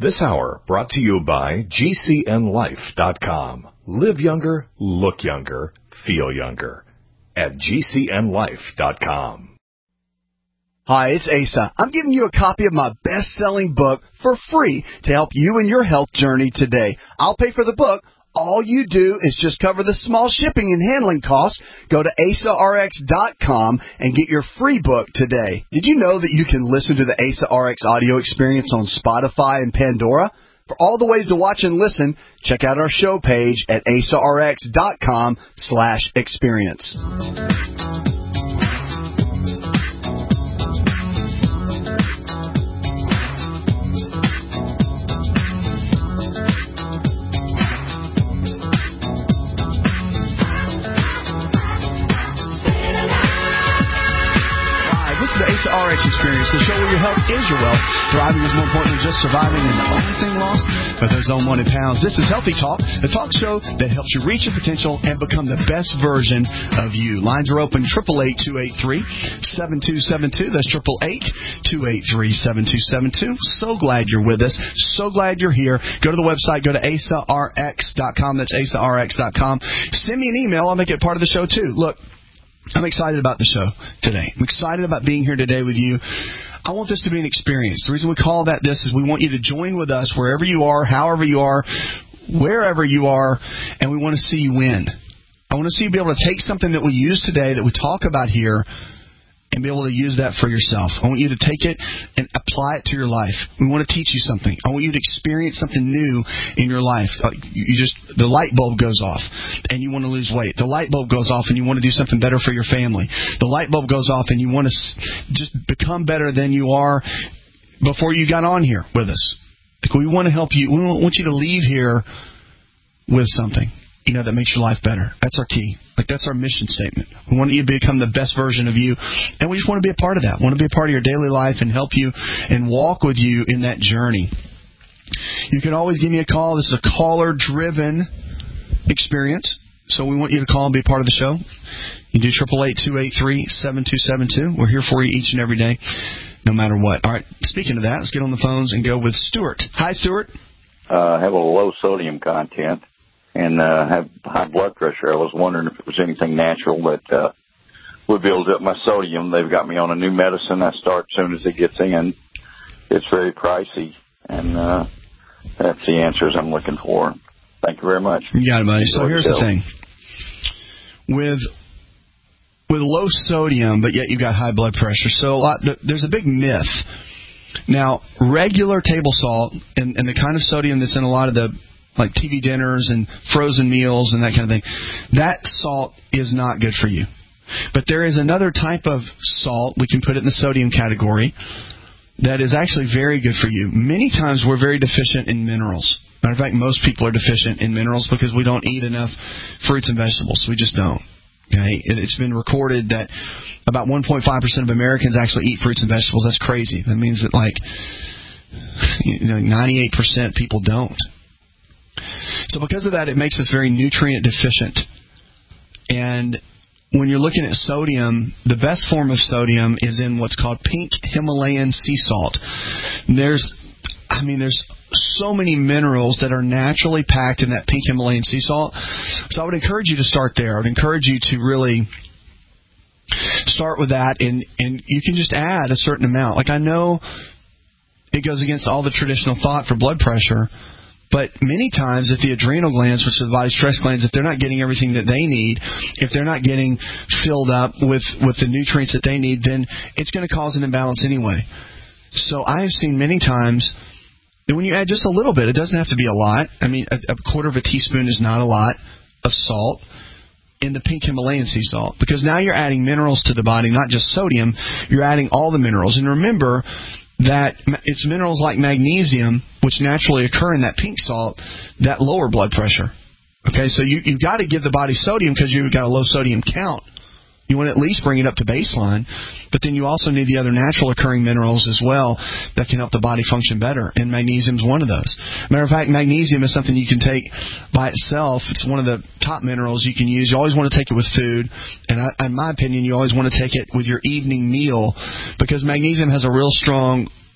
This hour brought to you by GCNLife.com. Live younger, look younger, feel younger. At GCNLife.com. Hi, it's Asa. I'm giving you a copy of my best-selling book for free to help you in your health journey today. I'll pay for the book. All you do is just cover the small shipping and handling costs. Go to AsaRx.com and get your free book today. Did you know that you can listen to the Asa RX audio experience on Spotify and Pandora? For all the ways to watch and listen, check out our show page at AsaRx.com/experience. RX Experience, the show where your health is your wealth. Thriving is more important than just surviving, and the only thing lost but those unwanted pounds. This is Healthy Talk, the talk show that helps you reach your potential and become the best version of you. Lines are open, 888-283-7272. That's 888-283-7272. So glad you're with us. So glad you're here. Go to the website. Go to AsaRx.com. That's AsaRx.com. Send me an email. I'll make it part of the show, too. Look, I'm excited about the show today. I'm excited about being here today with you. I want this to be an experience. The reason we call that this is we want you to join with us wherever you are, however you are, wherever you are, and we want to see you win. I want to see you be able to take something that we use today, that we talk about here, and be able to use that for yourself. I want you to take it and apply it to your life. We want to teach you something. I want you to experience something new in your life. The light bulb goes off and you want to lose weight. The light bulb goes off and you want to do something better for your family. The light bulb goes off and you want to just become better than you are before you got on here with us. We want to help you. We want you to leave here with something, that makes your life better. That's our key. That's our mission statement. We want you to become the best version of you, and we just want to be a part of that. We want to be a part of your daily life and help you and walk with you in that journey. You can always give me a call. This is a caller-driven experience, so we want you to call and be a part of the show. You do 888-283-7272. We're here for you each and every day, no matter what. All right, speaking of that, let's get on the phones and go with Stuart. Hi, Stuart. I have a low sodium content and have high blood pressure. I was wondering if it was anything natural that would build up my sodium. They've got me on a new medicine I start as soon as it gets in. It's very pricey, and that's the answers I'm looking for. Thank you very much. You got it, buddy. So here's the thing. With low sodium, but yet you've got high blood pressure, so there's a big myth. Now, regular table salt and the kind of sodium that's in a lot of the TV dinners and frozen meals and that kind of thing, that salt is not good for you. But there is another type of salt, we can put it in the sodium category, that is actually very good for you. Many times we're very deficient in minerals. Matter of fact, most people are deficient in minerals because we don't eat enough fruits and vegetables. We just don't. Okay, it's been recorded that about 1.5% of Americans actually eat fruits and vegetables. That's crazy. That means that 98% people don't. So because of that, it makes us very nutrient deficient. And when you're looking at sodium, the best form of sodium is in what's called pink Himalayan sea salt. There's so many minerals that are naturally packed in that pink Himalayan sea salt. So I would encourage you to start there. I would encourage you to really start with that, and you can just add a certain amount. I know it goes against all the traditional thought for blood pressure, but many times if the adrenal glands, which are the body's stress glands, if they're not getting everything that they need, if they're not getting filled up with the nutrients that they need, then it's going to cause an imbalance anyway. So I have seen many times that when you add just a little bit, it doesn't have to be a lot. I mean, a quarter of a teaspoon is not a lot of salt in the pink Himalayan sea salt, because now you're adding minerals to the body, not just sodium. You're adding all the minerals. And remember that it's minerals like magnesium, which naturally occur in that pink salt, that lower blood pressure. Okay, so you've got to give the body sodium because you've got a low sodium count. You want to at least bring it up to baseline, but then you also need the other natural occurring minerals as well that can help the body function better, and magnesium is one of those. Matter of fact, magnesium is something you can take by itself. It's one of the top minerals you can use. You always want to take it with food, and in my opinion, you always want to take it with your evening meal, because magnesium has a real strong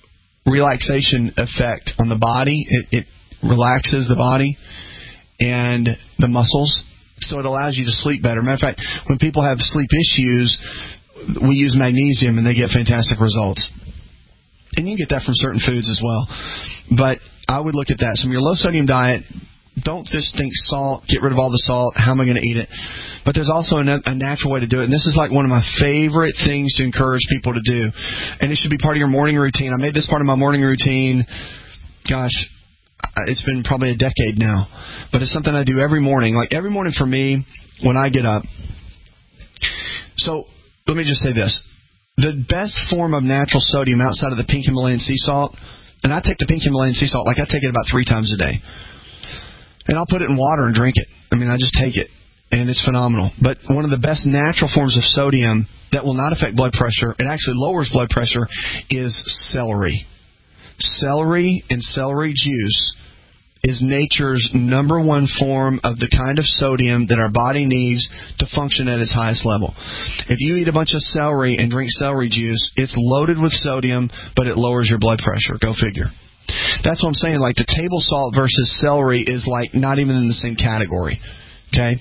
relaxation effect on the body. It relaxes the body and the muscles, so it allows you to sleep better. Matter of fact, when people have sleep issues, we use magnesium and they get fantastic results. And you can get that from certain foods as well. But I would look at that. So your low-sodium diet, don't just think salt, get rid of all the salt, how am I going to eat it? But there's also a natural way to do it. And this is like one of my favorite things to encourage people to do. And it should be part of your morning routine. I made this part of my morning routine, gosh, it's been probably a decade now. But it's something I do every morning. Like every morning for me, when I get up. So let me just say this. The best form of natural sodium outside of the pink Himalayan sea salt, and I take the pink Himalayan sea salt, like I take it about 3 times a day. And I'll put it in water and drink it. I mean, I just take it, and it's phenomenal. But one of the best natural forms of sodium that will not affect blood pressure, it actually lowers blood pressure, is celery. Celery and celery juice is nature's number one form of the kind of sodium that our body needs to function at its highest level. If you eat a bunch of celery and drink celery juice, it's loaded with sodium, but it lowers your blood pressure. Go figure. That's what I'm saying. Like the table salt versus celery is like not even in the same category. Okay?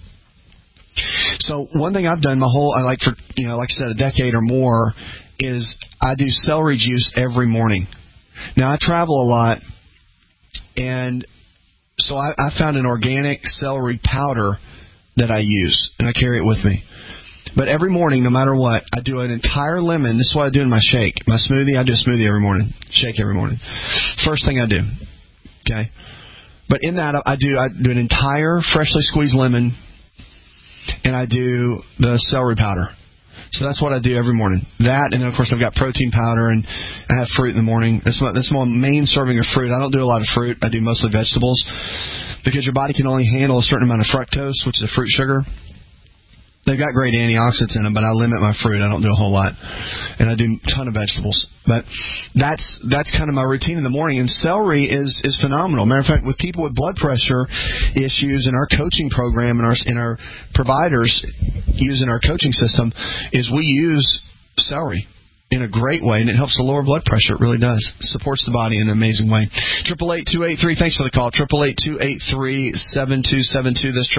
So one thing I've done like I said, a decade or more, is I do celery juice every morning. Now I travel a lot, and so I found an organic celery powder that I use, and I carry it with me. But every morning, no matter what, I do an entire lemon. This is what I do in my shake. My smoothie, I do a smoothie every morning. Shake every morning. First thing I do. Okay? But in that, I do an entire freshly squeezed lemon, and I do the celery powder. So that's what I do every morning. That, and then, of course, I've got protein powder, and I have fruit in the morning. That's my main serving of fruit. I don't do a lot of fruit. I do mostly vegetables, because your body can only handle a certain amount of fructose, which is a fruit sugar. They've got great antioxidants in them, but I limit my fruit. I don't do a whole lot. And I do a ton of vegetables. But that's kind of my routine in the morning. And celery is phenomenal. Matter of fact, with people with blood pressure issues in our coaching program and our providers use in our coaching system, is we use celery in a great way, and it helps to lower blood pressure. It really does. It supports the body in an amazing way. 888-283, thanks for the call. 888-283-7272. That's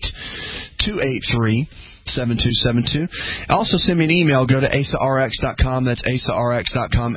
888-283-7272. Also send me an email. Go to AsaRx.com. That's AsaRx.com.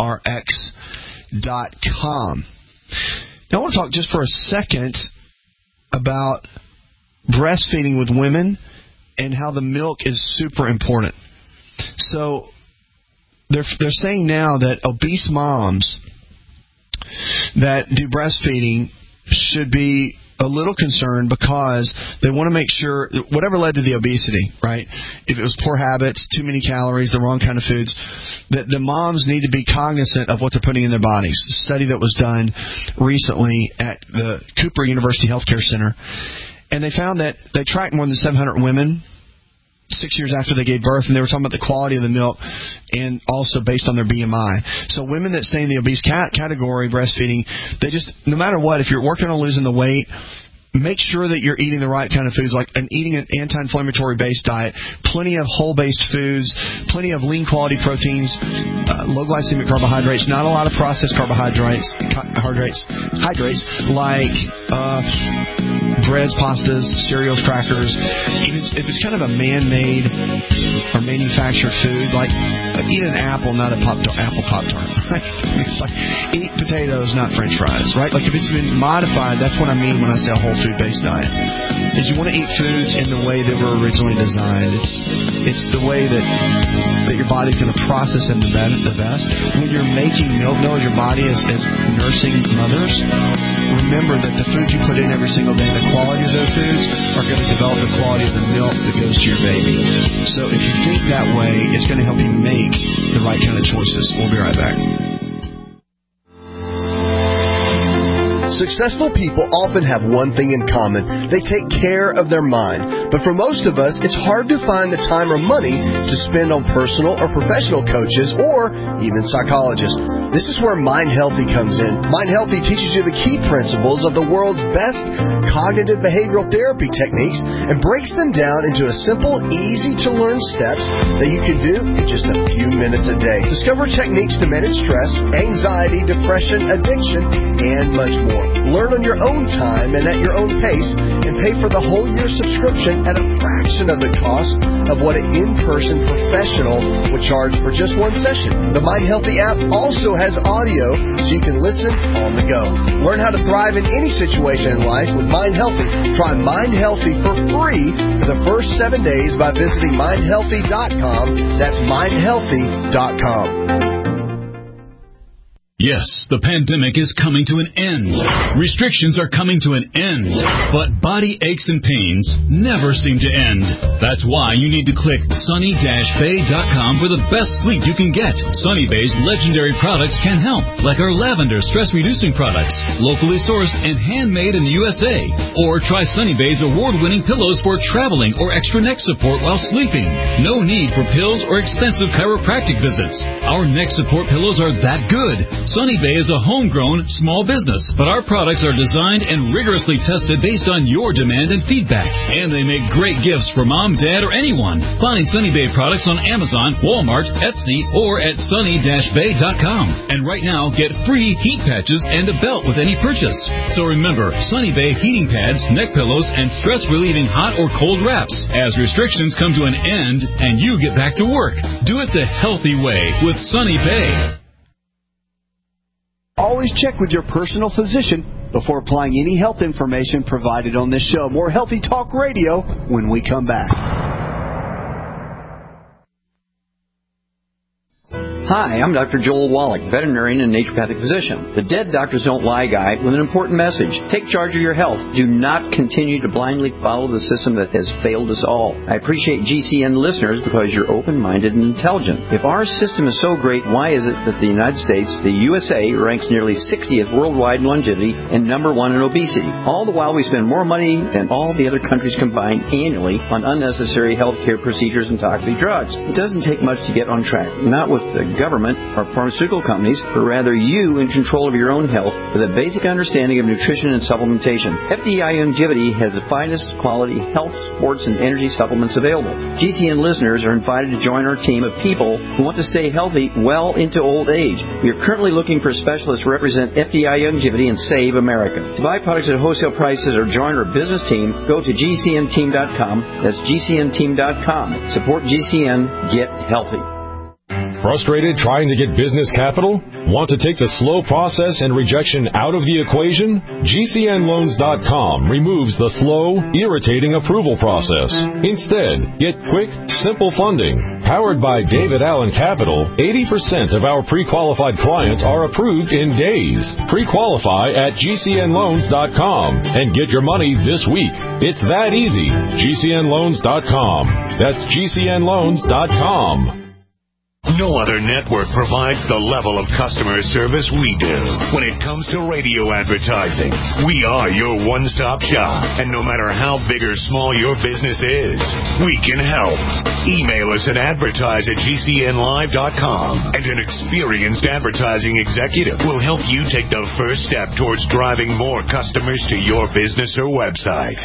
AsaRx.com. Now I want to talk just for a second about breastfeeding with women and how the milk is super important. So they're saying now that obese moms that do breastfeeding should be a little concerned, because they want to make sure whatever led to the obesity, right? If it was poor habits, too many calories, the wrong kind of foods, that the moms need to be cognizant of what they're putting in their bodies. A study that was done recently at the Cooper University Healthcare Center, and they found that they tracked more than 700 women 6 years after they gave birth, and they were talking about the quality of the milk and also based on their BMI. So women that stay in the obese category breastfeeding, they just, no matter what, if you're working on losing the weight, make sure that you're eating the right kind of foods, like eating an anti-inflammatory based diet, plenty of whole-based foods, plenty of lean quality proteins, low glycemic carbohydrates, not a lot of processed carbohydrates, like breads, pastas, cereals, crackers. If it's kind of a man-made or manufactured food, like eat an apple, not a apple Pop-Tart. Right? It's like eat potatoes, not French fries. Right? Like if it's been modified, that's what I mean when I say a whole food-based diet. Is you want to eat foods in the way they were originally designed. It's the way that your body's going to process them the best. When you're making milk, know your body as nursing mothers, remember that the food you put in every single day, the quality of those foods are going to develop the quality of the milk that goes to your baby. So if you think that way, it's going to help you make the right kind of choices. We'll be right back. Successful people often have one thing in common. They take care of their mind. But for most of us, it's hard to find the time or money to spend on personal or professional coaches or even psychologists. This is where Mind Healthy comes in. Mind Healthy teaches you the key principles of the world's best cognitive behavioral therapy techniques and breaks them down into a simple, easy-to-learn steps that you can do in just a few minutes a day. Discover techniques to manage stress, anxiety, depression, addiction, and much more. Learn on your own time and at your own pace, and pay for the whole year subscription at a fraction of the cost of what an in-person professional would charge for just one session. The Mind Healthy app also has audio so you can listen on the go. Learn how to thrive in any situation in life with Mind Healthy. Try Mind Healthy for free for the first 7 days by visiting mindhealthy.com. That's mindhealthy.com. Yes, the pandemic is coming to an end. Restrictions are coming to an end. But body aches and pains never seem to end. That's why you need to click sunny-bay.com for the best sleep you can get. Sunny Bay's legendary products can help, like our lavender stress-reducing products, locally sourced and handmade in the USA. Or try Sunny Bay's award-winning pillows for traveling or extra neck support while sleeping. No need for pills or expensive chiropractic visits. Our neck support pillows are that good. Sunny Bay is a homegrown small business, but our products are designed and rigorously tested based on your demand and feedback. And they make great gifts for mom, dad, or anyone. Find Sunny Bay products on Amazon, Walmart, Etsy, or at sunny-bay.com. And right now, get free heat patches and a belt with any purchase. So remember, Sunny Bay heating pads, neck pillows, and stress-relieving hot or cold wraps. As restrictions come to an end and you get back to work, do it the healthy way with Sunny Bay. Always check with your personal physician before applying any health information provided on this show. More Healthy Talk Radio when we come back. Hi, I'm Dr. Joel Wallach, veterinarian and naturopathic physician. The Dead Doctors Don't Lie guy with an important message. Take charge of your health. Do not continue to blindly follow the system that has failed us all. I appreciate GCN listeners because you're open-minded and intelligent. If our system is so great, why is it that the United States, the USA, ranks nearly 60th worldwide in longevity and number 1 in obesity? All the while we spend more money than all the other countries combined annually on unnecessary healthcare procedures and toxic drugs. It doesn't take much to get on track. Not with the government or pharmaceutical companies, but rather you in control of your own health with a basic understanding of nutrition and supplementation. FDI Longevity has the finest quality health, sports, and energy supplements available. GCN listeners are invited to join our team of people who want to stay healthy well into old age. We are currently looking for specialists to represent FDI Longevity and Save America. To buy products at wholesale prices or join our business team, go to GCNteam.com. That's GCNteam.com. Support GCN. Get healthy. Frustrated trying to get business capital? Want to take the slow process and rejection out of the equation? GCNloans.com removes the slow, irritating approval process. Instead, get quick, simple funding. Powered by David Allen Capital, 80% of our pre-qualified clients are approved in days. Pre-qualify at GCNloans.com and get your money this week. It's that easy. GCNloans.com. That's GCNloans.com. No other network provides the level of customer service we do. When it comes to radio advertising, we are your one-stop shop. And no matter how big or small your business is, we can help. Email us at advertise@GCNlive.com, and an experienced advertising executive will help you take the first step towards driving more customers to your business or website.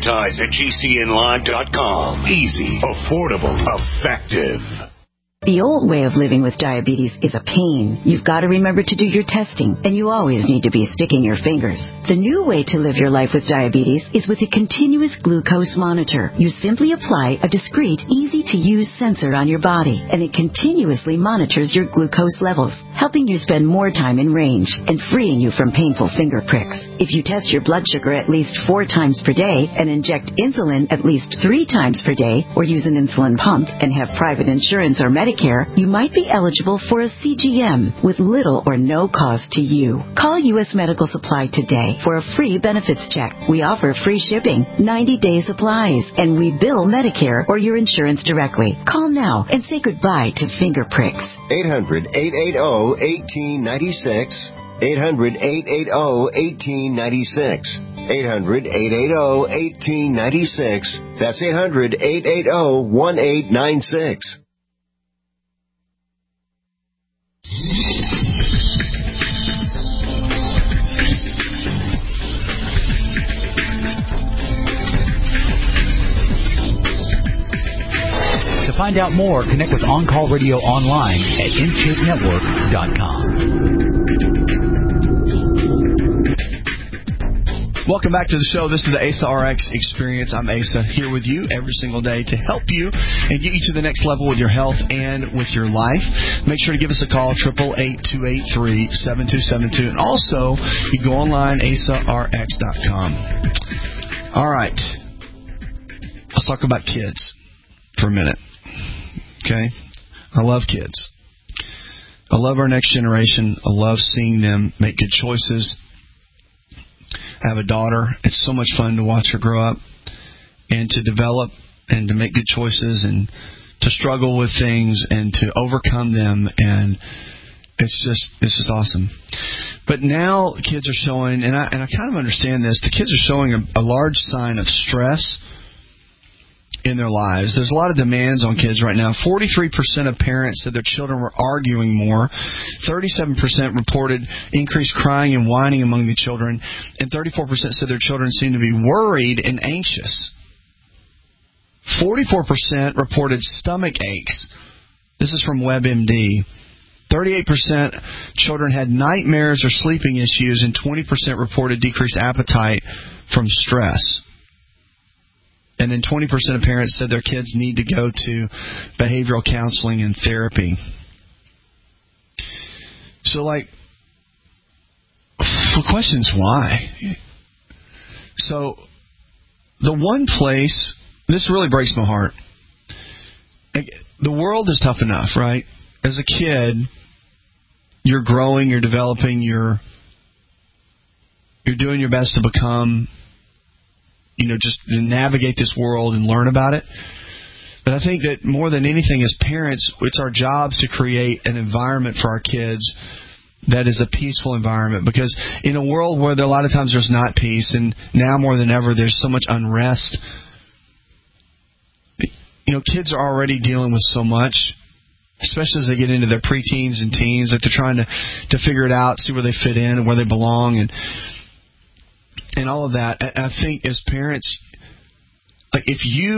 Advertise@GCNlive.com. Easy, affordable, effective. The old way of living with diabetes is a pain. You've got to remember to do your testing, and you always need to be sticking your fingers. The new way to live your life with diabetes is with a continuous glucose monitor. You simply apply a discreet, easy-to-use sensor on your body, and it continuously monitors your glucose levels, helping you spend more time in range and freeing you from painful finger pricks. If you test your blood sugar at least 4 times per day and inject insulin at least 3 times per day, or use an insulin pump and have private insurance or Medicare, you might be eligible for a CGM with little or no cost to you. Call U.S. Medical Supply today for a free benefits check. We offer free shipping, 90-day supplies, and we bill Medicare or your insurance directly. Call now and say goodbye to finger pricks. 800-880-1896. 800-880-1896. 800-880-1896. That's 800-880-1896. To find out more, connect with On Call Radio online at InShapeNetwork.com. Welcome back to the show. This is the ASA RX Experience. I'm Asa, here with you every single day to help you and get you to the next level with your health and with your life. Make sure to give us a call, 888-283-7272. And also, you can go online, asarx.com. All right. Let's talk about kids for a minute. Okay? I love kids. I love our next generation. I love seeing them make good choices. I have a daughter. It's so much fun to watch her grow up and to develop and to make good choices and to struggle with things and to overcome them. And it's just awesome. But now kids are showing, and I kind of understand this, the kids are showing a large sign of stress in their lives. There's a lot of demands on kids right now. 43% of parents said their children were arguing more. 37% reported increased crying and whining among the children. And 34% said their children seemed to be worried and anxious. 44% reported stomach aches. This is from WebMD. 38% children had nightmares or sleeping issues, and 20% reported decreased appetite from stress. And then 20% of parents said their kids need to go to behavioral counseling and therapy. So, the question is why? So, the one place, this really breaks my heart. The world is tough enough, right? As a kid, you're growing, you're developing, you're doing your best to become, just to navigate this world and learn about it. But I think that more than anything as parents, it's our jobs to create an environment for our kids that is a peaceful environment. Because in a world where a lot of times there's not peace, and now more than ever there's so much unrest, kids are already dealing with so much, especially as they get into their preteens and teens, that they're trying to figure it out, see where they fit in and where they belong, and all of that. I think as parents, if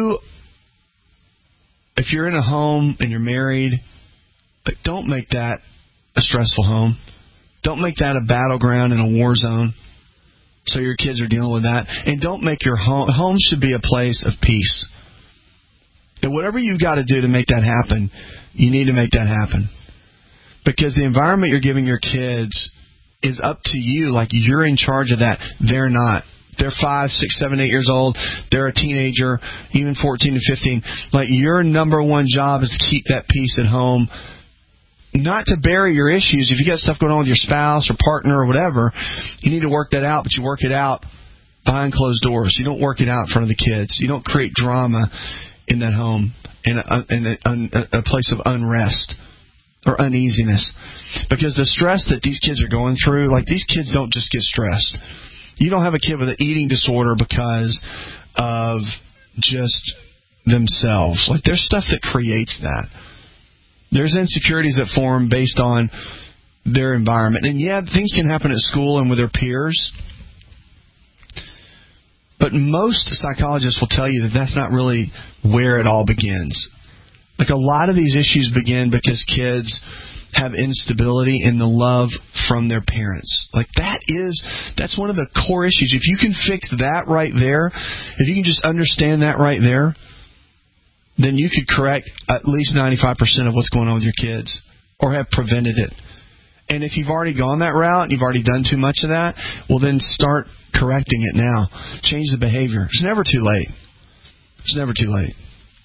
you're in a home and you're married, don't make that a stressful home. Don't make that a battleground and a war zone so your kids are dealing with that. And don't make your home should be a place of peace. And whatever you've got to do to make that happen, you need to make that happen. Because the environment you're giving your kids is up to you. You're in charge of that. They're not. They're 5, 6, 7, 8 years old. They're a teenager, even 14 to 15. Your number one job is to keep that peace at home. Not to bury your issues. If you got stuff going on with your spouse or partner or whatever, you need to work that out, but you work it out behind closed doors. You don't work it out in front of the kids. You don't create drama in that home, in a place of unrest or uneasiness. Because the stress that these kids are going through, these kids don't just get stressed. You don't have a kid with an eating disorder because of just themselves. There's stuff that creates that. There's insecurities that form based on their environment. And things can happen at school and with their peers. But most psychologists will tell you that that's not really where it all begins. A lot of these issues begin because kids have instability in the love from their parents. That's one of the core issues. If you can fix that right there, if you can just understand that right there, then you could correct at least 95% of what's going on with your kids or have prevented it. And if you've already gone that route and you've already done too much of that, well, then start correcting it now. Change the behavior. It's never too late. It's never too late.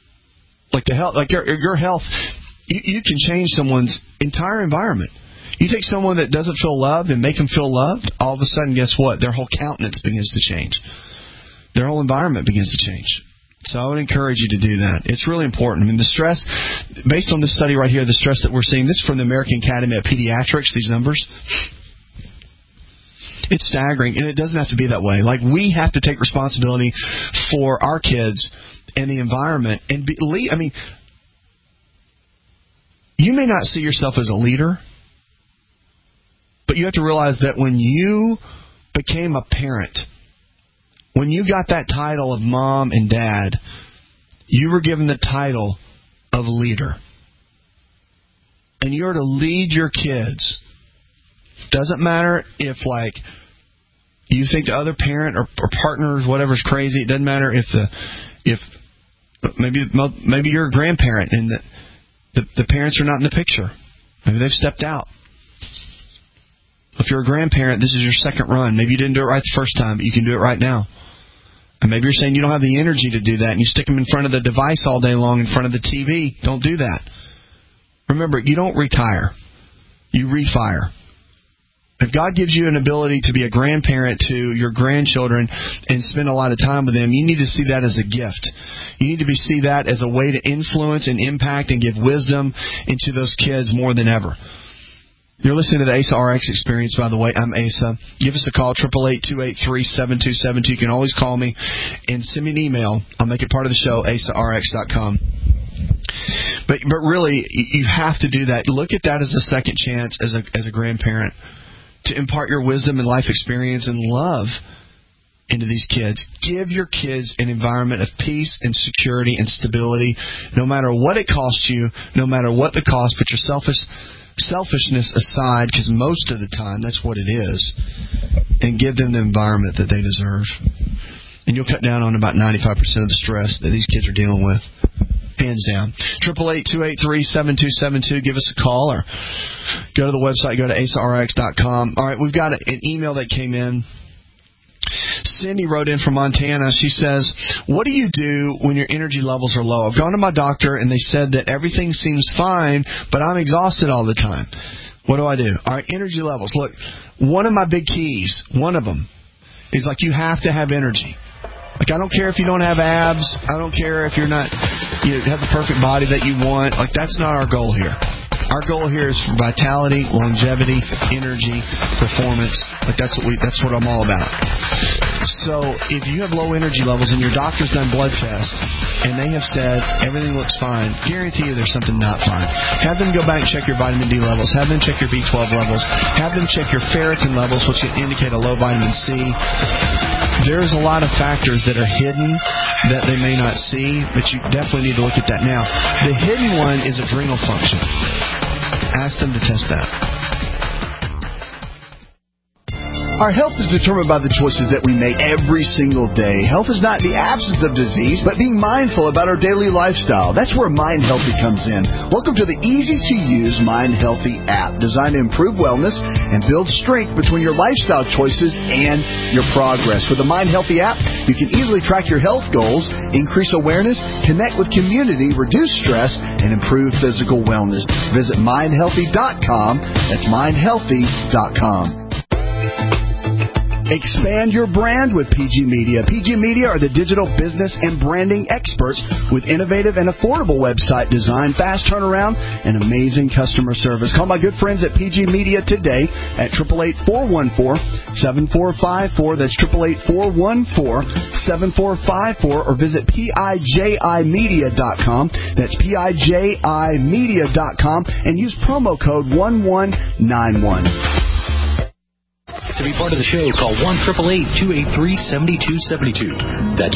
Your health, you can change someone's entire environment. You take someone that doesn't feel loved and make them feel loved, all of a sudden, guess what? Their whole countenance begins to change. Their whole environment begins to change. So I would encourage you to do that. It's really important. The stress, based on this study right here, the stress that we're seeing, this is from the American Academy of Pediatrics, these numbers. It's staggering, and it doesn't have to be that way. Like, we have to take responsibility for our kids and the environment. And you may not see yourself as a leader, but you have to realize that when you became a parent, when you got that title of mom and dad, you were given the title of leader. And you're to lead your kids. Doesn't matter if, like, you think the other parent or partner or whatever's crazy. It doesn't matter if maybe you're a grandparent and the parents are not in the picture. Maybe they've stepped out. If you're a grandparent, this is your second run. Maybe you didn't do it right the first time, but you can do it right now. And maybe you're saying you don't have the energy to do that, and you stick them in front of the device all day long in front of the TV. Don't do that. Remember, you don't retire. You refire. If God gives you an ability to be a grandparent to your grandchildren and spend a lot of time with them, you need to see that as a gift. You need to see that as a way to influence and impact and give wisdom into those kids more than ever. You're listening to the ASA RX Experience, by the way. I'm Asa. Give us a call, 888-283-7272. You can always call me and send me an email. I'll make it part of the show, asarx.com. But really, you have to do that. Look at that as a second chance as a grandparent to impart your wisdom and life experience and love into these kids. Give your kids an environment of peace and security and stability, no matter what it costs you, no matter what the cost. Put your selfishness aside, because most of the time that's what it is, and give them the environment that they deserve. And you'll cut down on about 95% of the stress that these kids are dealing with. Hands down. 888-283-7272. Give us a call or go to the website. Go to asarx.com. All right, we've got an email that came in. Cindy wrote in from Montana. She says, what do you do when your energy levels are low? I've gone to my doctor and they said that everything seems fine, but I'm exhausted all the time. What do I do? All right, energy levels. Look, one of my big keys, one of them, is like you have to have energy. Like, I don't care if you don't have abs. I don't care if you have the perfect body that you want. Like, that's not our goal here. Our goal here is for vitality, longevity, energy, performance. Like, that's what I'm all about. So if you have low energy levels and your doctor's done blood tests and they have said everything looks fine, guarantee you there's something not fine. Have them go back and check your vitamin D levels. Have them check your B12 levels. Have them check your ferritin levels, which can indicate a low vitamin C. There's a lot of factors that are hidden that they may not see, but you definitely need to look at that now. The hidden one is adrenal function. Ask them to test that. Our health is determined by the choices that we make every single day. Health is not the absence of disease, but being mindful about our daily lifestyle. That's where Mind Healthy comes in. Welcome to the easy-to-use Mind Healthy app, designed to improve wellness and build strength between your lifestyle choices and your progress. With the Mind Healthy app, you can easily track your health goals, increase awareness, connect with community, reduce stress, and improve physical wellness. Visit mindhealthy.com. That's mindhealthy.com. Expand your brand with PG Media. PG Media are the digital business and branding experts with innovative and affordable website design, fast turnaround, and amazing customer service. Call my good friends at PG Media today at 888-414-7454. That's 888-414-7454, or visit PIJImedia.com. That's PIJImedia.com, and use promo code 1191. To be part of the show, call 1-888-283-7272. That's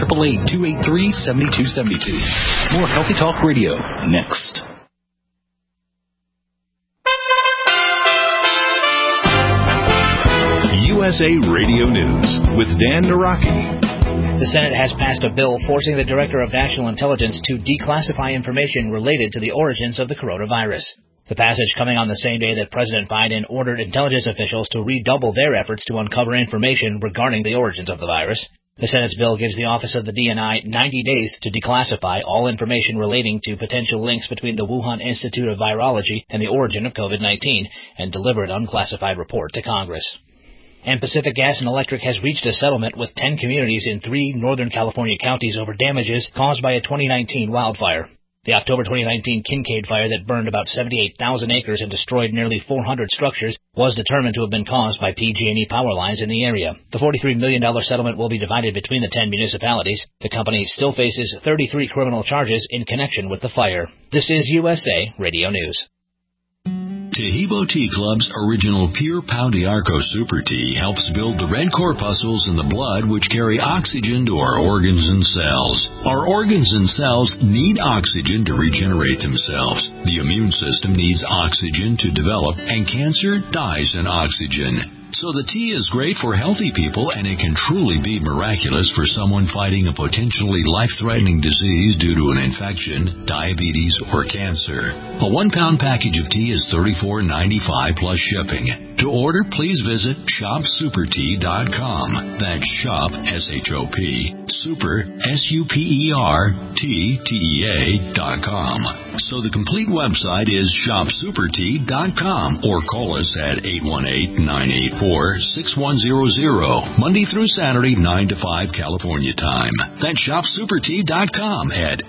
1-888-283-7272. More Healthy Talk Radio next. USA Radio News with Dan Naraki. The Senate has passed a bill forcing the Director of National Intelligence to declassify information related to the origins of the coronavirus. The passage coming on the same day that President Biden ordered intelligence officials to redouble their efforts to uncover information regarding the origins of the virus. The Senate's bill gives the Office of the DNI 90 days to declassify all information relating to potential links between the Wuhan Institute of Virology and the origin of COVID-19 and deliver an unclassified report to Congress. And Pacific Gas and Electric has reached a settlement with 10 communities in 3 Northern California counties over damages caused by a 2019 wildfire. The October 2019 Kincade fire that burned about 78,000 acres and destroyed nearly 400 structures was determined to have been caused by PG&E power lines in the area. The $43 million settlement will be divided between the 10 municipalities. The company still faces 33 criminal charges in connection with the fire. This is USA Radio News. Tahibo Tea Club's original Pure Pau d'Arco Super Tea helps build the red corpuscles in the blood which carry oxygen to our organs and cells. Our organs and cells need oxygen to regenerate themselves. The immune system needs oxygen to develop, and cancer dies in oxygen. So the tea is great for healthy people, and it can truly be miraculous for someone fighting a potentially life-threatening disease due to an infection, diabetes, or cancer. A 1-pound package of tea is $34.95 plus shipping. To order, please visit shopsupertea.com. That's shop, S-H-O-P, super, S-U-P-E-R-T-T-E-A.com. So the complete website is shopsupertea.com, or call us at 818-984-6100, Monday through Saturday, 9 to 5 California time. That's shopsupertea.com at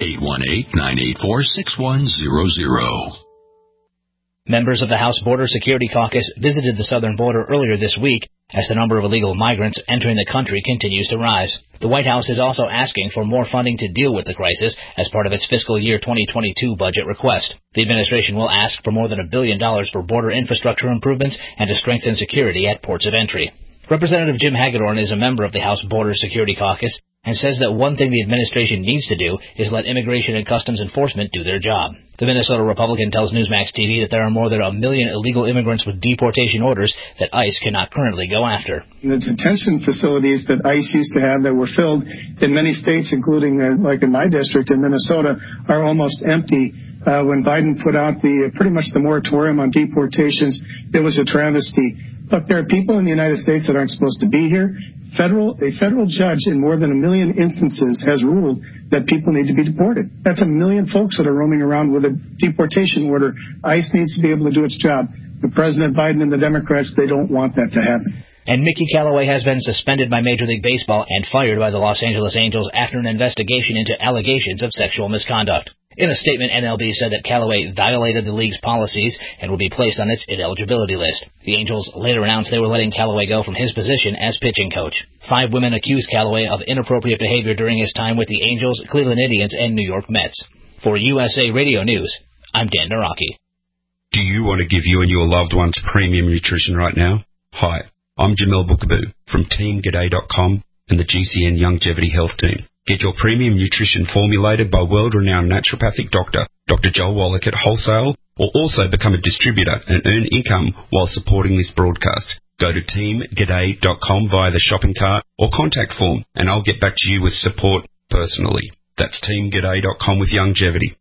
818-984-6100. Members of the House Border Security Caucus visited the southern border earlier this week as the number of illegal migrants entering the country continues to rise. The White House is also asking for more funding to deal with the crisis as part of its fiscal year 2022 budget request. The administration will ask for more than $1 billion for border infrastructure improvements and to strengthen security at ports of entry. Representative Jim Hagedorn is a member of the House Border Security Caucus and says that one thing the administration needs to do is let Immigration and Customs Enforcement do their job. The Minnesota Republican tells Newsmax TV that there are more than 1 million illegal immigrants with deportation orders that ICE cannot currently go after. The detention facilities that ICE used to have that were filled in many states, including like in my district in Minnesota, are almost empty. When Biden put out pretty much the moratorium on deportations, it was a travesty. Look, there are people in the United States that aren't supposed to be here. A federal judge in more than 1 million instances has ruled that people need to be deported. That's 1 million folks that are roaming around with a deportation order. ICE needs to be able to do its job. But President Biden and the Democrats, they don't want that to happen. And Mickey Callaway has been suspended by Major League Baseball and fired by the Los Angeles Angels after an investigation into allegations of sexual misconduct. In a statement, MLB said that Callaway violated the league's policies and will be placed on its ineligibility list. The Angels later announced they were letting Callaway go from his position as pitching coach. 5 women accused Callaway of inappropriate behavior during his time with the Angels, Cleveland Indians, and New York Mets. For USA Radio News, I'm Dan Naraki. Do you want to give you and your loved ones premium nutrition right now? Hi, I'm Jamel Bookaboo from TeamGaday.com and the GCN Longevity Health Team. Get your premium nutrition formulated by world-renowned naturopathic doctor, Dr. Joel Wallach at wholesale, or also become a distributor and earn income while supporting this broadcast. Go to teamgaday.com via the shopping cart or contact form, and I'll get back to you with support personally. That's teamgaday.com with longevity.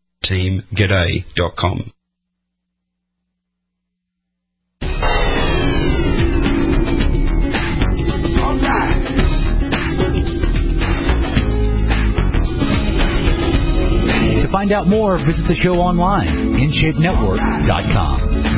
teamgaday.com. To find out more, visit the show online, InShapeNetwork.com.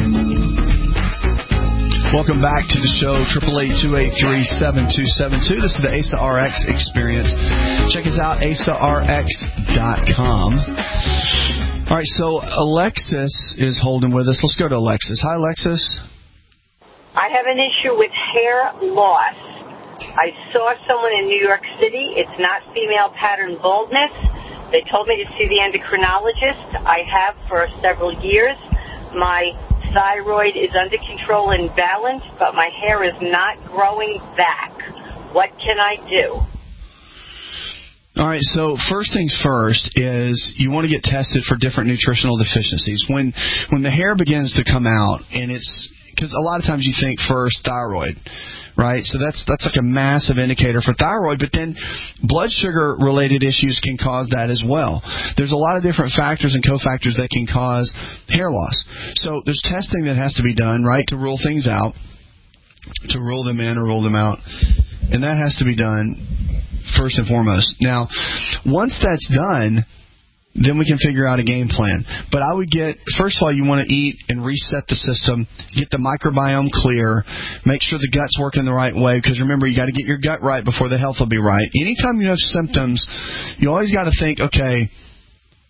Welcome back to the show, 888-283-7272. This is the ASA RX Experience. Check us out, asarx.com. All right, so Alexis is holding with us. Let's go to Alexis. Hi, Alexis. I have an issue with hair loss. I saw someone in New York City. It's not female pattern baldness. They told me to see the endocrinologist. I have for several years. My thyroid is under control and balanced, but my hair is not growing back. What can I do? All right, so first things first is you want to get tested for different nutritional deficiencies. When the hair begins to come out, and it's because a lot of times you think first thyroid, right? So that's like a massive indicator for thyroid, but then blood sugar related issues can cause that as well. There's a lot of different factors and cofactors that can cause hair loss. So there's testing that has to be done, right, to rule things out, to rule them in or rule them out. And that has to be done first and foremost. Now, once that's done, then we can figure out a game plan. But I would first of all, you want to eat and reset the system, get the microbiome clear, make sure the gut's working the right way, because remember, you got to get your gut right before the health will be right. Anytime you have symptoms, you always got to think, okay,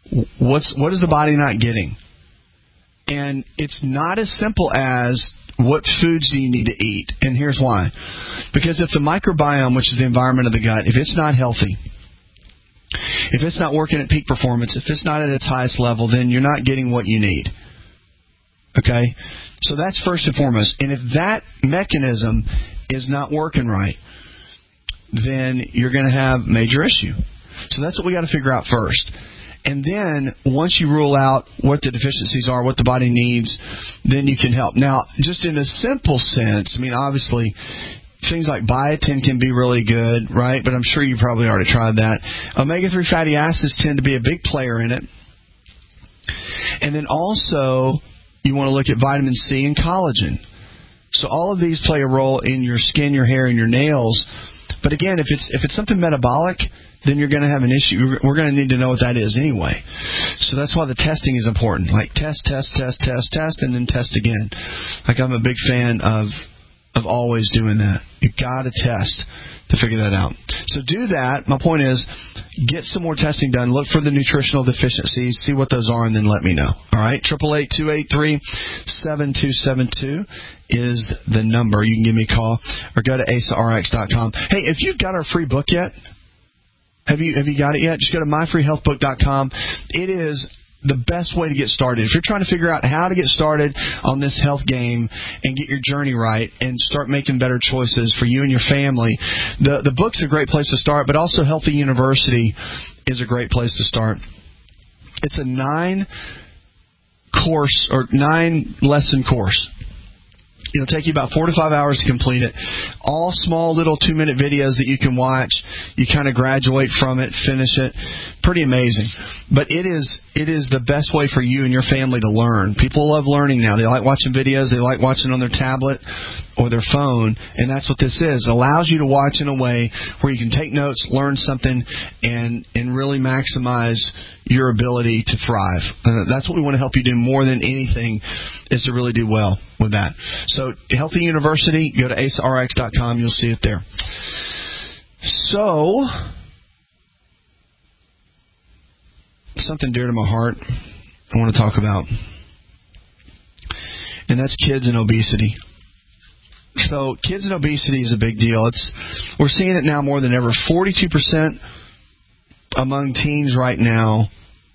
What is the body not getting? And it's not as simple as what foods do you need to eat. And here's why. Because if the microbiome, which is the environment of the gut, if it's not healthy, if it's not working at peak performance, if it's not at its highest level, then you're not getting what you need. Okay? So that's first and foremost. And if that mechanism is not working right, then you're going to have major issue. So that's what we got to figure out first. And then once you rule out what the deficiencies are, what the body needs, then you can help. Now, just in a simple sense, I mean, obviously, things like biotin can be really good, right? But I'm sure you probably already tried that. Omega-3 fatty acids tend to be a big player in it. And then also, you want to look at vitamin C and collagen. So all of these play a role in your skin, your hair, and your nails. But again, if it's something metabolic, then you're going to have an issue. We're going to need to know what that is anyway. So that's why the testing is important. Like test, and then test again. Like I'm a big fan of always doing that. You got to test to figure that out. So do that. My point is, get some more testing done. Look for the nutritional deficiencies. See what those are, and then let me know. All right? 888-283-7272 is the number. You can give me a call or go to AsaRx.com. Hey, if you've got our free book yet, have you got it yet? Just go to myfreehealthbook.com. It is the best way to get started. If you're trying to figure out how to get started on this health game and get your journey right and start making better choices for you and your family, the book's a great place to start, but also Healthy University is a great place to start. It's a 9-lesson course. It'll take you about 4 to 5 hours to complete it. All small little 2-minute videos that you can watch. You kind of graduate from it, finish it. Pretty amazing. But it is the best way for you and your family to learn. People love learning now. They like watching videos. They like watching on their tablet or their phone. And that's what this is. It allows you to watch in a way where you can take notes, learn something, and really maximize your ability to thrive. That's what we want to help you do more than anything, is to really do well with that. So, Healthy University, go to AsaRx.com. You'll see it there. So, something dear to my heart I want to talk about, and that's kids and obesity. So, kids and obesity is a big deal. We're seeing it now more than ever. 42% among teens right now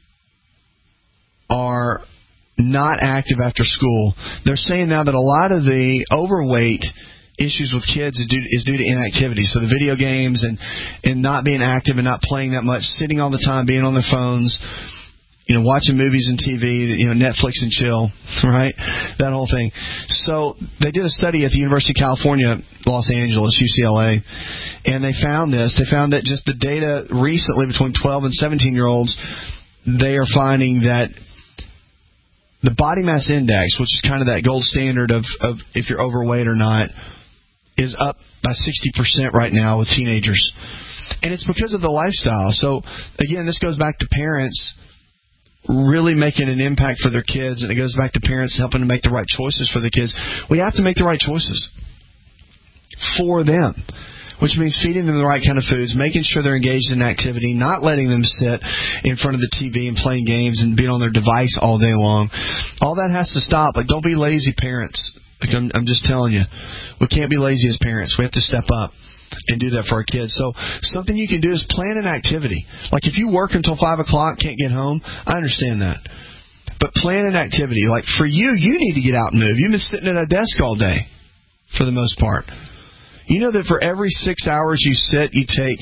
are not active after school. They're saying now that a lot of the overweight issues with kids is due to inactivity. So the video games and not being active and not playing that much, sitting all the time, being on their phones, watching movies and TV, Netflix and chill, right? That whole thing. So they did a study at the University of California, Los Angeles, UCLA, and they found this. They found that just the data recently between 12 and 17-year-olds, they are finding that the body mass index, which is kind of that gold standard of if you're overweight or not, is up by 60% right now with teenagers. And it's because of the lifestyle. So, again, this goes back to parents really making an impact for their kids, and it goes back to parents helping to make the right choices for the kids. We have to make the right choices for them, which means feeding them the right kind of foods, making sure they're engaged in activity, not letting them sit in front of the TV and playing games and being on their device all day long. All that has to stop. Like, don't be lazy parents. Like, I'm just telling you. We can't be lazy as parents. We have to step up and do that for our kids. So something you can do is plan an activity. Like, if you work until 5 o'clock, can't get home, I understand that. But plan an activity. Like, for you need to get out and move. You've been sitting at a desk all day for the most part. You know that for every 6 hours you sit, you take,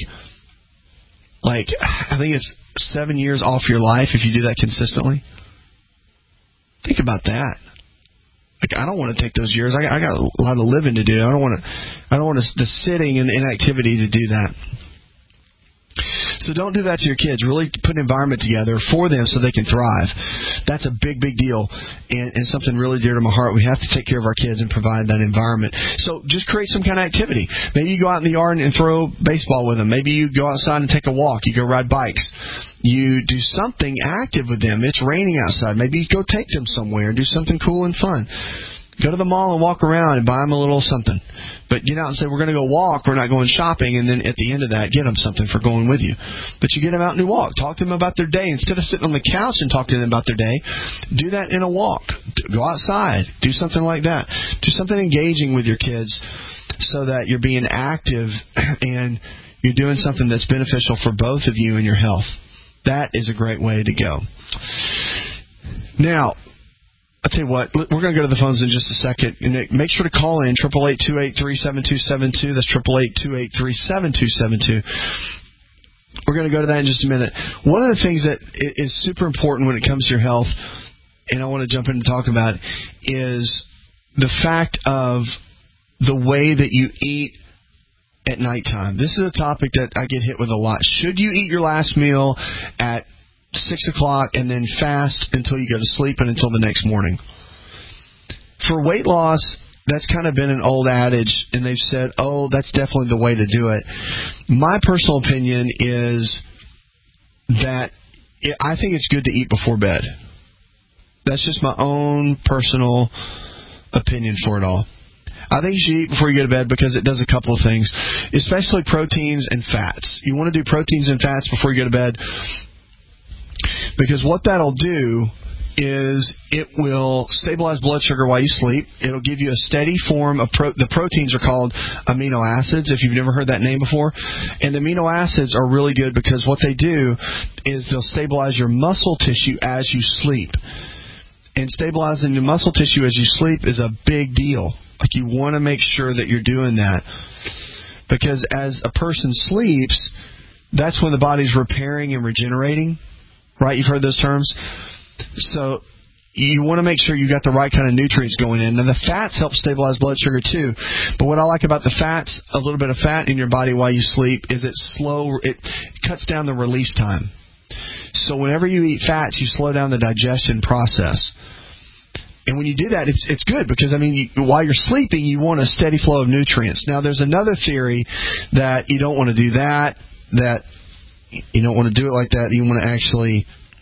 I think it's 7 years off your life if you do that consistently. Think about that. I don't want to take those years. I got a lot of living to do. I don't want the sitting and the inactivity to do that. So don't do that to your kids. Really put an environment together for them so they can thrive. That's a big, big deal and something really dear to my heart. We have to take care of our kids and provide that environment. So just create some kind of activity. Maybe you go out in the yard and throw baseball with them. Maybe you go outside and take a walk. You go ride bikes. You do something active with them. It's raining outside. Maybe you go take them somewhere and do something cool and fun. Go to the mall and walk around and buy them a little something. But get out and say, we're going to go walk, we're not going shopping, and then at the end of that, get them something for going with you. But you get them out and you walk. Talk to them about their day. Instead of sitting on the couch and talking to them about their day, do that in a walk. Go outside. Do something like that. Do something engaging with your kids so that you're being active and you're doing something that's beneficial for both of you and your health. That is a great way to go. Now, I'll tell you what, we're going to go to the phones in just a second. Make sure to call in, 888-283-7272. That's 888-283-7272. We're going to go to that in just a minute. One of the things that is super important when it comes to your health, and I want to jump in and talk about, is the fact of the way that you eat at nighttime. This is a topic that I get hit with a lot. Should you eat your last meal at 6 o'clock and then fast until you go to sleep and until the next morning? For weight loss, that's kind of been an old adage, and they've said, oh, that's definitely the way to do it. My personal opinion is that I think it's good to eat before bed. That's just my own personal opinion for it all. I think you should eat before you go to bed because it does a couple of things, especially proteins and fats. You want to do proteins and fats before you go to bed, because what that'll do is it will stabilize blood sugar while you sleep. It'll give you a steady form of the proteins are called amino acids, if you've never heard that name before. And amino acids are really good because what they do is they'll stabilize your muscle tissue as you sleep. And stabilizing your muscle tissue as you sleep is a big deal. Like, you want to make sure that you're doing that, because as a person sleeps, that's when the body's repairing and regenerating. Right? You've heard those terms. So you want to make sure you got the right kind of nutrients going in. Now, the fats help stabilize blood sugar too. But what I like about the fats, a little bit of fat in your body while you sleep, is it cuts down the release time. So whenever you eat fats, you slow down the digestion process. And when you do that, it's good because, while you're sleeping, you want a steady flow of nutrients. Now, there's another theory that you don't want to do that you don't want to do it like that. You want to actually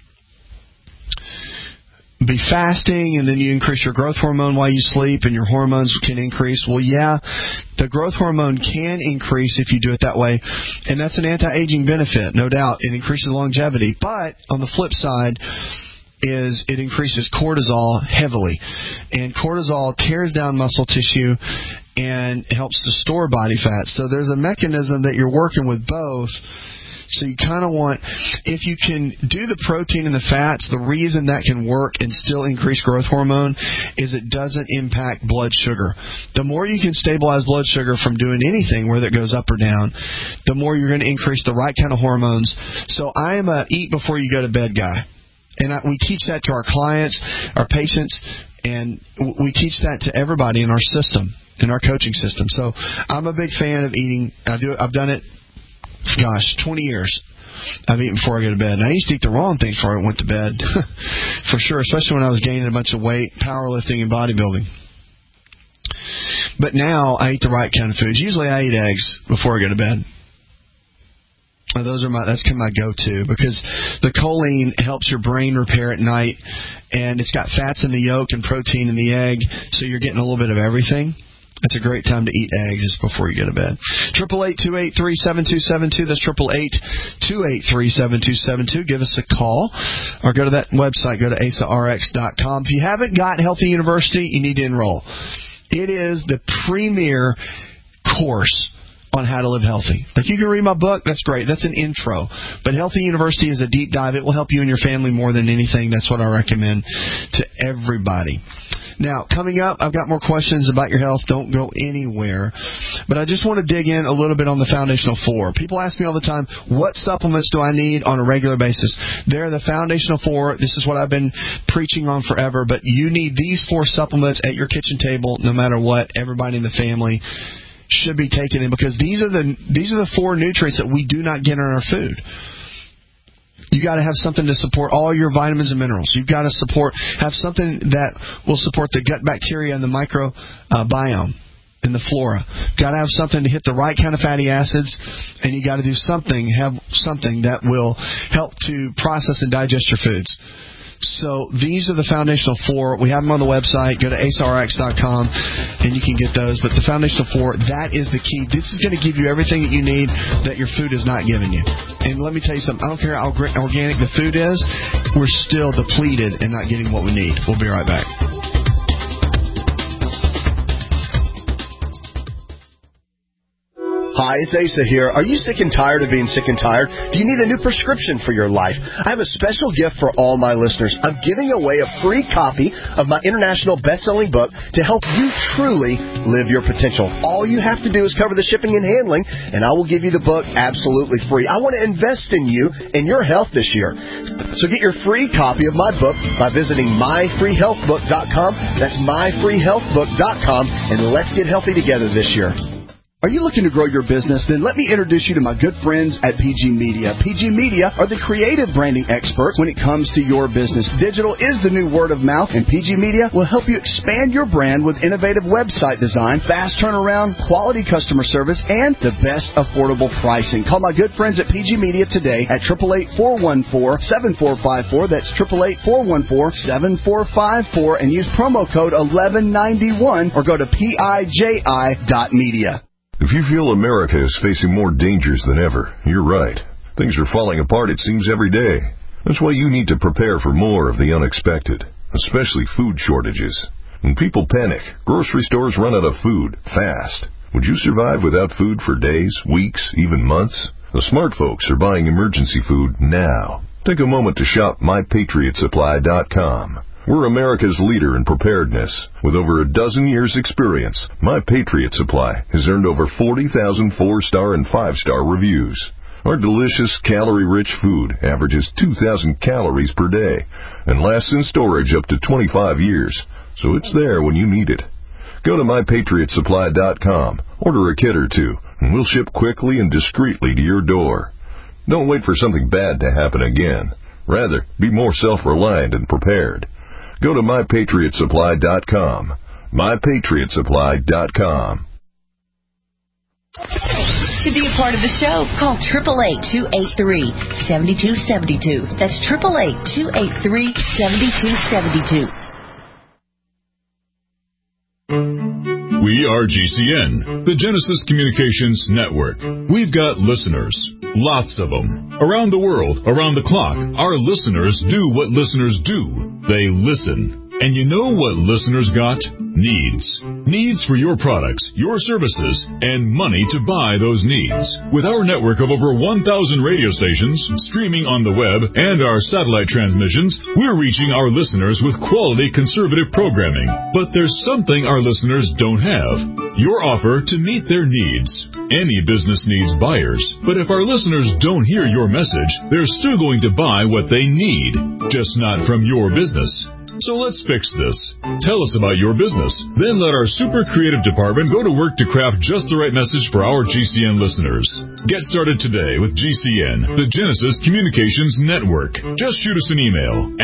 be fasting, and then you increase your growth hormone while you sleep, and your hormones can increase. Well, yeah, the growth hormone can increase if you do it that way, and that's an anti-aging benefit, no doubt. It increases longevity. But on the flip side is it increases cortisol heavily, and cortisol tears down muscle tissue and helps to store body fat. So there's a mechanism that you're working with both. So you kind of want, if you can do the protein and the fats, the reason that can work and still increase growth hormone is it doesn't impact blood sugar. The more you can stabilize blood sugar from doing anything, whether it goes up or down, the more you're going to increase the right kind of hormones. So I am a eat before you go to bed guy. And we teach that to our clients, our patients, and we teach that to everybody in our system, in our coaching system. So I'm a big fan of eating. I've done it, 20 years. I've eaten before I go to bed. And I used to eat the wrong thing before I went to bed, for sure, especially when I was gaining a bunch of weight, powerlifting and bodybuilding. But now I eat the right kind of foods. Usually I eat eggs before I go to bed. That's kind of my go-to, because the choline helps your brain repair at night, and it's got fats in the yolk and protein in the egg, so you're getting a little bit of everything. It's a great time to eat eggs just before you go to bed. 888-283-7272. That's 888-283-7272. Give us a call or go to that website. Go to AsaRx.com. If you haven't got Healthy University, you need to enroll. It is the premier course on how to live healthy. Like, you can read my book, that's great. That's an intro. But Healthy University is a deep dive. It will help you and your family more than anything. That's what I recommend to everybody. Now, coming up, I've got more questions about your health. Don't go anywhere. But I just want to dig in a little bit on the foundational four. People ask me all the time, what supplements do I need on a regular basis? They're the foundational four. This is what I've been preaching on forever. But you need these 4 supplements at your kitchen table no matter what. Everybody in the family should be taking in, because these are the 4 nutrients that we do not get in our food. You got to have something to support all your vitamins and minerals. You've got to have something that will support the gut bacteria and the microbiome and the flora. Got to have something to hit the right kind of fatty acids, and you got to have something that will help to process and digest your foods. So these are the foundational 4. We have them on the website. Go to aceRx.com and you can get those. But the foundational 4, that is the key. This is going to give you everything that you need that your food is not giving you. And let me tell you something. I don't care how organic the food is. We're still depleted and not getting what we need. We'll be right back. Hi, it's Asa here. Are you sick and tired of being sick and tired? Do you need a new prescription for your life? I have a special gift for all my listeners. I'm giving away a free copy of my international best-selling book to help you truly live your potential. All you have to do is cover the shipping and handling, and I will give you the book absolutely free. I want to invest in you and your health this year. So get your free copy of my book by visiting myfreehealthbook.com. That's myfreehealthbook.com, and let's get healthy together this year. Are you looking to grow your business? Then let me introduce you to my good friends at PG Media. PG Media are the creative branding experts when it comes to your business. Digital is the new word of mouth, and PG Media will help you expand your brand with innovative website design, fast turnaround, quality customer service, and the best affordable pricing. Call my good friends at PG Media today at 888-414-7454. That's 888-414-7454, and use promo code 1191 or go to PIJI.media. If you feel America is facing more dangers than ever, you're right. Things are falling apart, it seems, every day. That's why you need to prepare for more of the unexpected, especially food shortages. When people panic, grocery stores run out of food fast. Would you survive without food for days, weeks, even months? The smart folks are buying emergency food now. Take a moment to shop MyPatriotSupply.com. We're America's leader in preparedness. With over a dozen years' experience, My Patriot Supply has earned over 40,000 4-star and 5-star reviews. Our delicious, calorie-rich food averages 2,000 calories per day and lasts in storage up to 25 years, so it's there when you need it. Go to MyPatriotSupply.com, order a kit or two, and we'll ship quickly and discreetly to your door. Don't wait for something bad to happen again. Rather, be more self-reliant and prepared. Go to MyPatriotSupply.com. MyPatriotSupply.com. To be a part of the show, call 888-283-7272. That's 888-283-7272. We are GCN, the Genesis Communications Network. We've got listeners, lots of them, around the world, around the clock. Our listeners do what listeners do. They listen. And you know what listeners got? Needs. Needs for your products, your services, and money to buy those needs. With our network of over 1,000 radio stations, streaming on the web, and our satellite transmissions, we're reaching our listeners with quality conservative programming. But there's something our listeners don't have. Your offer to meet their needs. Any business needs buyers, but if our listeners don't hear your message, they're still going to buy what they need, just not from your business. So let's fix this. Tell us about your business. Then let our super creative department go to work to craft just the right message for our GCN listeners. Get started today with GCN, the Genesis Communications Network. Just shoot us an email.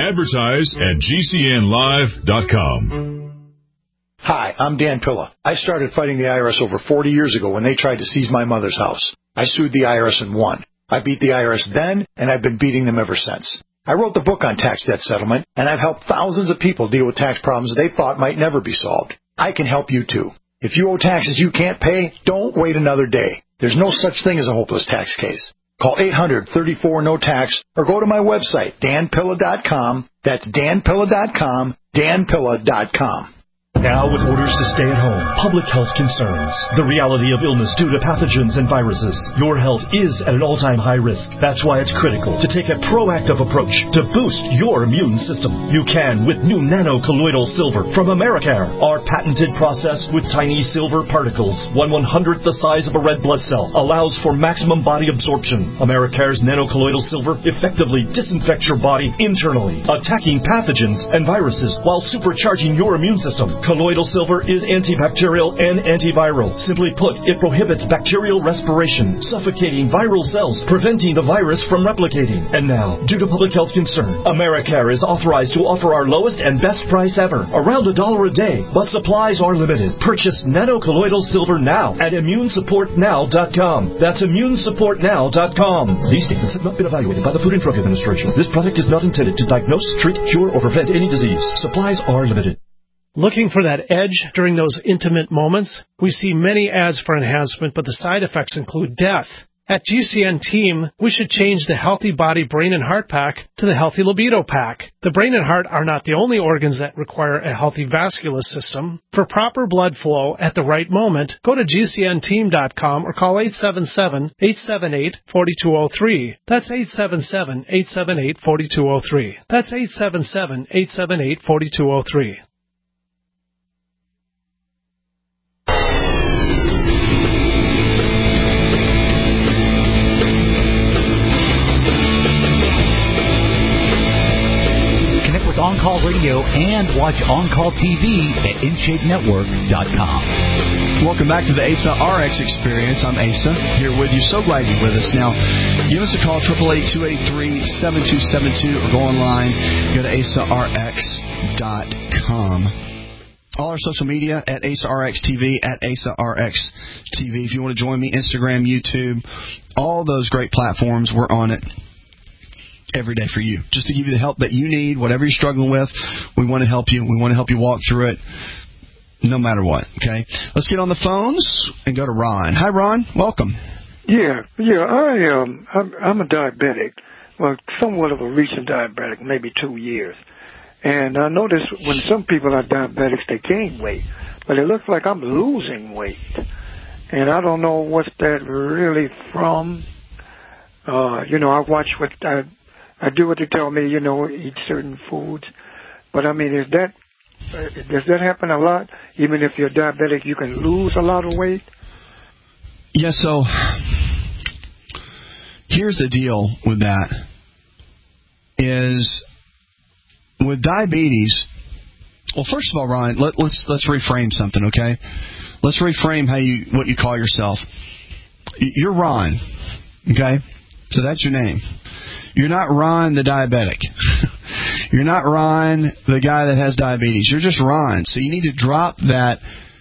Advertise@GCNlive.com. Hi, I'm Dan Pilla. I started fighting the IRS over 40 years ago when they tried to seize my mother's house. I sued the IRS and won. I beat the IRS then, and I've been beating them ever since. I wrote the book on tax debt settlement, and I've helped thousands of people deal with tax problems they thought might never be solved. I can help you too. If you owe taxes you can't pay, don't wait another day. There's no such thing as a hopeless tax case. Call 800-34-NO-TAX or go to my website, danpilla.com. That's danpilla.com, danpilla.com. Now with orders to stay at home, public health concerns, the reality of illness due to pathogens and viruses, your health is at an all-time high risk. That's why it's critical to take a proactive approach to boost your immune system. You can with new nano-colloidal silver from Americare. Our patented process with tiny silver particles, 1/100th the size of a red blood cell, allows for maximum body absorption. Americare's nano-colloidal silver effectively disinfects your body internally, attacking pathogens and viruses while supercharging your immune system. Colloidal silver is antibacterial and antiviral. Simply put, it prohibits bacterial respiration, suffocating viral cells, preventing the virus from replicating. And now, due to public health concern, AmeriCare is authorized to offer our lowest and best price ever, around $1 a day, but supplies are limited. Purchase nanocolloidal silver now at ImmuneSupportNow.com. That's ImmuneSupportNow.com. These statements have not been evaluated by the Food and Drug Administration. This product is not intended to diagnose, treat, cure, or prevent any disease. Supplies are limited. Looking for that edge during those intimate moments? We see many ads for enhancement, but the side effects include death. At GCN Team, we should change the Healthy Body, Brain, and Heart Pack to the Healthy Libido Pack. The brain and heart are not the only organs that require a healthy vascular system. For proper blood flow at the right moment, go to GCNteam.com or call 877-878-4203. That's 877-878-4203. That's 877-878-4203. On Call Radio and watch On Call TV at InShapeNetwork.com. Welcome back to the ASA RX Experience. I'm Asa, here with you. So glad you're with us. Now, give us a call, 888-283-7272, or go online, go to ASARX.com. All our social media at ASARX TV, at ASARX TV. If you want to join me, Instagram, YouTube, all those great platforms, we're on it every day for you, just to give you the help that you need, whatever you're struggling with. We want to help you. We want to help you walk through it, no matter what. Okay, let's get on the phones and go to Ron. Hi, Ron. Welcome. Yeah. I'm a diabetic. Well, somewhat of a recent diabetic, maybe 2 years. And I notice when some people are diabetics, they gain weight, but it looks like I'm losing weight, and I don't know what's that really from. I watch what I do what they tell me, eat certain foods. But, I mean, does that happen a lot? Even if you're diabetic, you can lose a lot of weight? Yeah, so here's the deal with that, is with diabetes, well, first of all, Ryan, let's reframe something, okay? Let's reframe what you call yourself. You're Ron, okay? So that's your name. You're not Ron the diabetic. You're not Ron the guy that has diabetes. You're just Ron. So you need to drop that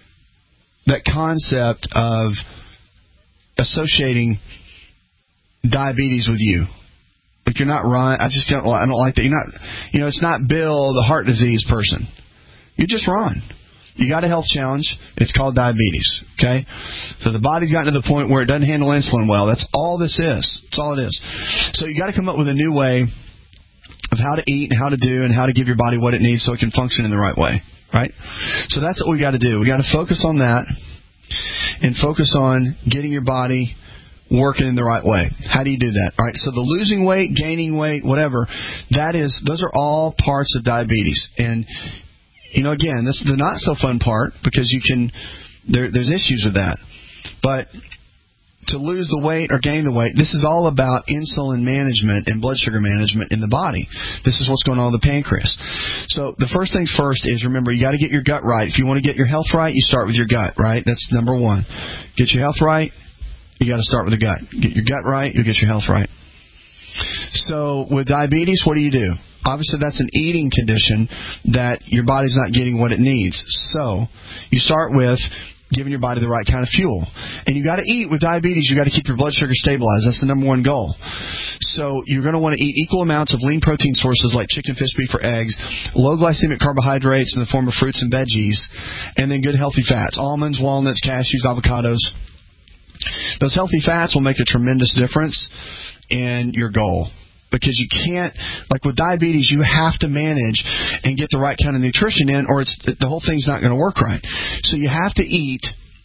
concept of associating diabetes with you. Like, you're not Ron. I don't like that. You're not, it's not Bill, the heart disease person. You're just Ron. You got a health challenge. It's called diabetes, okay? So the body's gotten to the point where it doesn't handle insulin well. That's all this is. That's all it is. So you got to come up with a new way of how to eat and how to do and how to give your body what it needs so it can function in the right way, right? So that's what we got to do. We got to focus on that and focus on getting your body working in the right way. How do you do that? All right, so the losing weight, gaining weight, whatever, those are all parts of diabetes. And again, this is the not so fun part, because there's issues with that. But to lose the weight or gain the weight, this is all about insulin management and blood sugar management in the body. This is what's going on with the pancreas. So the first things first is, remember, you got to get your gut right. If you want to get your health right, you start with your gut, right? That's number one. Get your health right, you got to start with the gut. Get your gut right, you'll get your health right. So with diabetes, what do you do? Obviously, that's an eating condition that your body's not getting what it needs. So you start with giving your body the right kind of fuel. And you got to eat with diabetes. You got to keep your blood sugar stabilized. That's the number one goal. So you're going to want to eat equal amounts of lean protein sources like chicken, fish, beef, or eggs, low glycemic carbohydrates in the form of fruits and veggies, and then good healthy fats, almonds, walnuts, cashews, avocados. Those healthy fats will make a tremendous difference in your goal. Because you can't, like with diabetes, you have to manage and get the right kind of nutrition in, or the whole thing's not going to work right. So you have to eat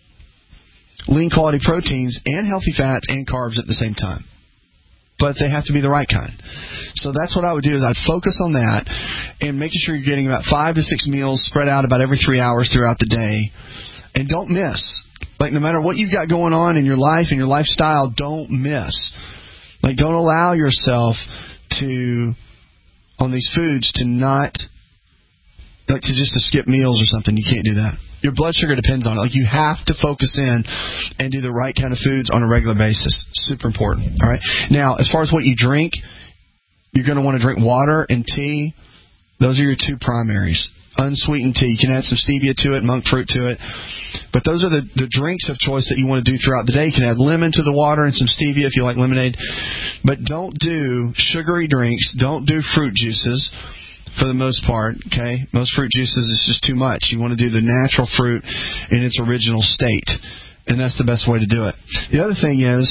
lean quality proteins and healthy fats and carbs at the same time. But they have to be the right kind. So that's what I would do, is I'd focus on that and making sure you're getting about 5 to 6 meals spread out about every 3 hours throughout the day. And don't miss. Like, no matter what you've got going on in your life and your lifestyle, don't miss. Like, don't allow yourself on these foods to not like to skip meals or something. You can't do that. Your blood sugar depends on it. Like, you have to focus in and do the right kind of foods on a regular basis. Super important. All right. Now, as far as what you drink, you're going to want to drink water and tea. Those are your two primaries. Unsweetened tea. You can add some stevia to it, monk fruit to it. But those are the drinks of choice that you want to do throughout the day. You can add lemon to the water and some stevia if you like lemonade. But don't do sugary drinks. Don't do fruit juices for the most part. Okay? Most fruit juices is just too much. You want to do the natural fruit in its original state. And that's the best way to do it. The other thing is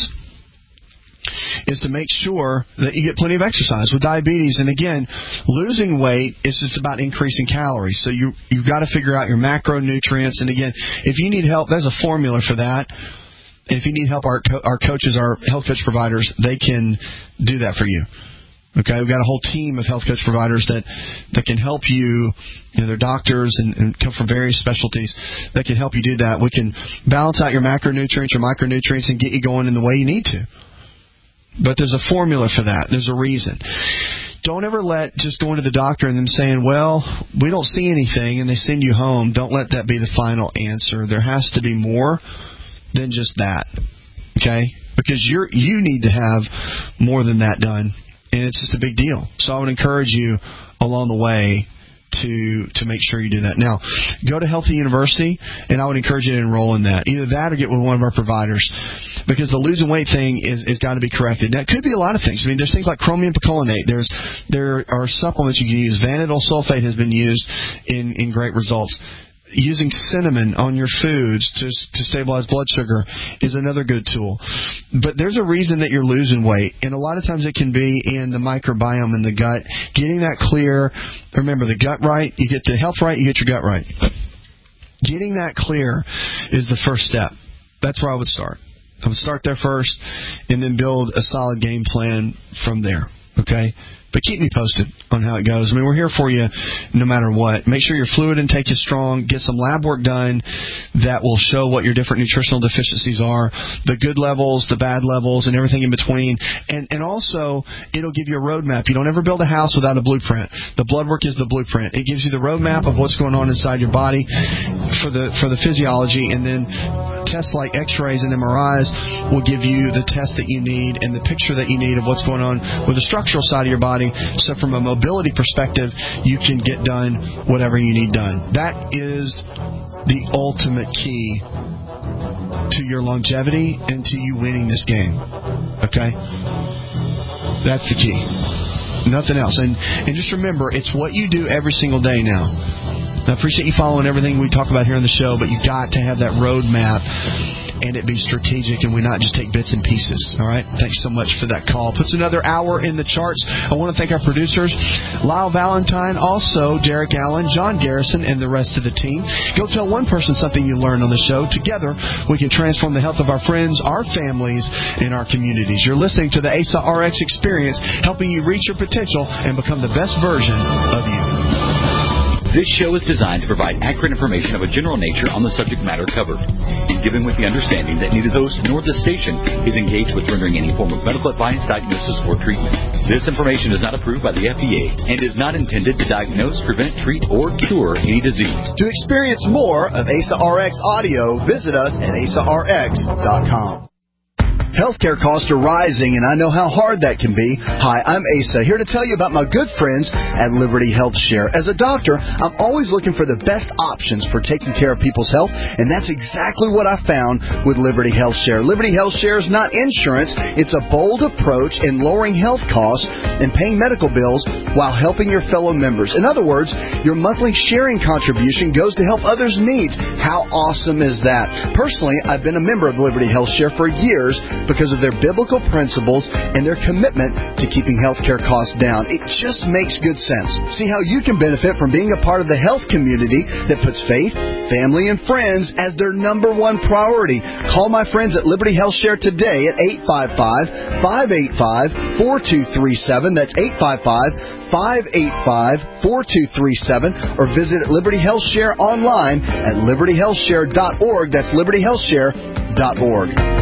to make sure that you get plenty of exercise with diabetes. And again, losing weight is just about increasing calories. So you've got to figure out your macronutrients. And again, if you need help, there's a formula for that. And if you need help, our coaches, our health coach providers, they can do that for you. Okay, we've got a whole team of health coach providers that can help you. They're doctors and come from various specialties that can help you do that. We can balance out your macronutrients, your micronutrients, and get you going in the way you need to. But there's a formula for that. There's a reason. Don't ever let just going to the doctor and them saying, well, we don't see anything, and they send you home. Don't let that be the final answer. There has to be more than just that. Okay? Because you need to have more than that done. And it's just a big deal. So I would encourage you along the way to make sure you do that. Now, go to Healthy University, and I would encourage you to enroll in that. Either that or get with one of our providers, because the losing weight thing is got to be corrected. Now, it could be a lot of things. I mean, there's things like chromium picolinate. There are supplements you can use. Vanadyl sulfate has been used in great results. Using cinnamon on your foods to stabilize blood sugar is another good tool. But there's a reason that you're losing weight, and a lot of times it can be in the microbiome in the gut. Getting that clear. Remember, the gut right, you get the health right, you get your gut right. Getting that clear is the first step. That's where I would start. I would start there first and then build a solid game plan from there. Okay? But keep me posted on how it goes. I mean, we're here for you no matter what. Make sure your fluid intake is strong. Get some lab work done that will show what your different nutritional deficiencies are, the good levels, the bad levels, and everything in between. And also, it'll give you a roadmap. You don't ever build a house without a blueprint. The blood work is the blueprint. It gives you the roadmap of what's going on inside your body for the physiology, and then tests like X-rays and MRIs will give you the test that you need and the picture that you need of what's going on with the structural side of your body. So from a mobility perspective, you can get done whatever you need done. That is the ultimate key to your longevity and to you winning this game. Okay? That's the key. Nothing else. And just remember, it's what you do every single day now. I appreciate you following everything we talk about here on the show, but you got to have that roadmap and it be strategic, and we not just take bits and pieces. All right? Thanks so much for that call. Puts another hour in the charts. I want to thank our producers, Lyle Valentine, also Derek Allen, John Garrison, and the rest of the team. Go tell one person something you learned on the show. Together, we can transform the health of our friends, our families, and our communities. You're listening to the ASA RX Experience, helping you reach your potential and become the best version of you. This show is designed to provide accurate information of a general nature on the subject matter covered, given with the understanding that neither the host nor the station is engaged with rendering any form of medical advice, diagnosis, or treatment. This information is not approved by the FDA and is not intended to diagnose, prevent, treat, or cure any disease. To experience more of ASA RX audio, visit us at asarx.com. Healthcare costs are rising, and I know how hard that can be. Hi, I'm Asa, here to tell you about my good friends at Liberty Health Share. As a doctor, I'm always looking for the best options for taking care of people's health, and that's exactly what I found with Liberty Health Share. Liberty Health Share is not insurance. It's a bold approach in lowering health costs and paying medical bills while helping your fellow members. In other words, your monthly sharing contribution goes to help others' needs. How awesome is that? Personally, I've been a member of Liberty Health Share for years because of their biblical principles and their commitment to keeping healthcare costs down. It just makes good sense. See how you can benefit from being a part of the health community that puts faith, family, and friends as their number one priority. Call my friends at Liberty Health Share today at 855-585-4237. That's 855-585-4237, or visit Liberty Health Share online at libertyhealthshare.org. That's libertyhealthshare.org.